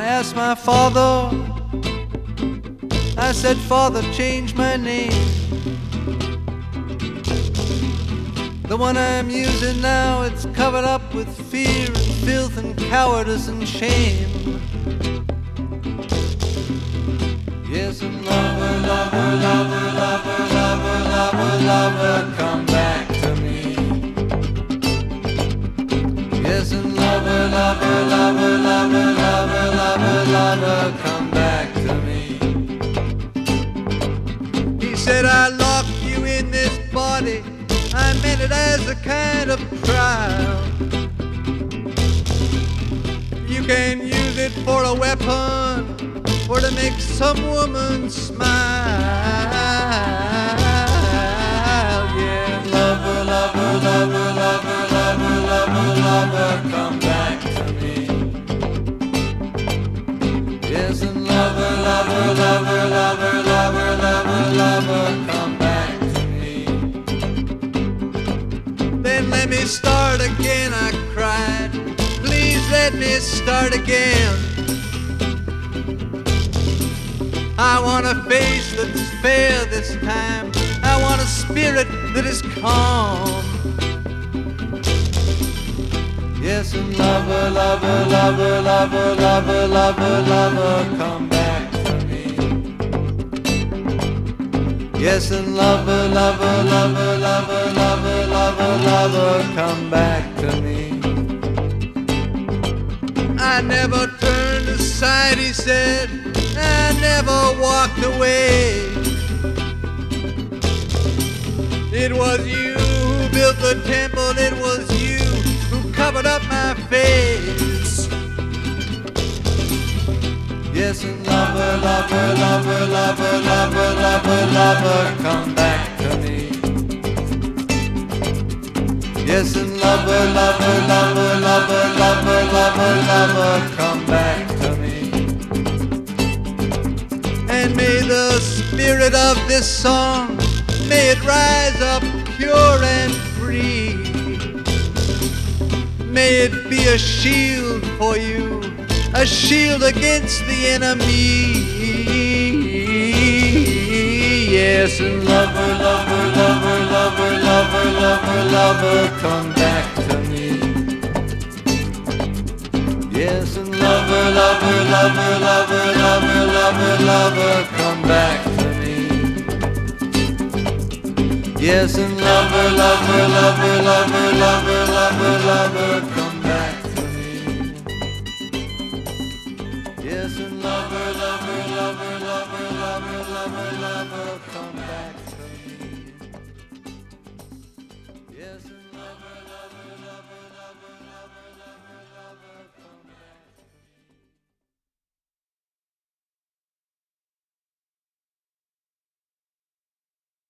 asked my father, I said, Father, change my name. The one I'm using now, it's covered up with fear and filth and cowardice and shame. Yes, and lover, lover, lover, lover, lover, lover, lover, come back to me. Yes, and lover, lover, lover, lover, lover, lover, lover, come back to me. He said, I locked you in this body, I meant it as a kind of trial. You can use it for a weapon or to make some woman smile. Yeah, lover, lover, lover, lover, lover, lover, lover, come back to me. Yes, and lover, lover, lover, lover, lover, lover, lover, come back to me. Then let me start again, I cried. Please let me start again. I want a face that's fair this time. I want a spirit that is calm. Yes, and lover, lover, lover, lover, lover, lover, lover, come back to me. Yes, and lover, lover, lover, lover, lover, lover, lover, come back to me. I never turned aside, he said, I never walked away. It was you who built the temple, it was you who covered up my face. Yes, and lover, lover, lover, lover, lover, lover, lover, come back to me. Yes, and lover, lover, lover, lover, lover, lover, lover, come back to me. And may the spirit of this song, may it rise up pure and free. May it be a shield for you, a shield against the enemy. Yes, and lover, lover, lover, lover, lover, lover, lover, come back to me. Yes, and lover, lover, lover, lover, lover, lover, lover, come back to me. Yes, and lover, lover, lover, lover, lover, lover, lover, come back to me. Yes, and lover, lover, lover, lover, lover, lover, lover, come back to me. Yes.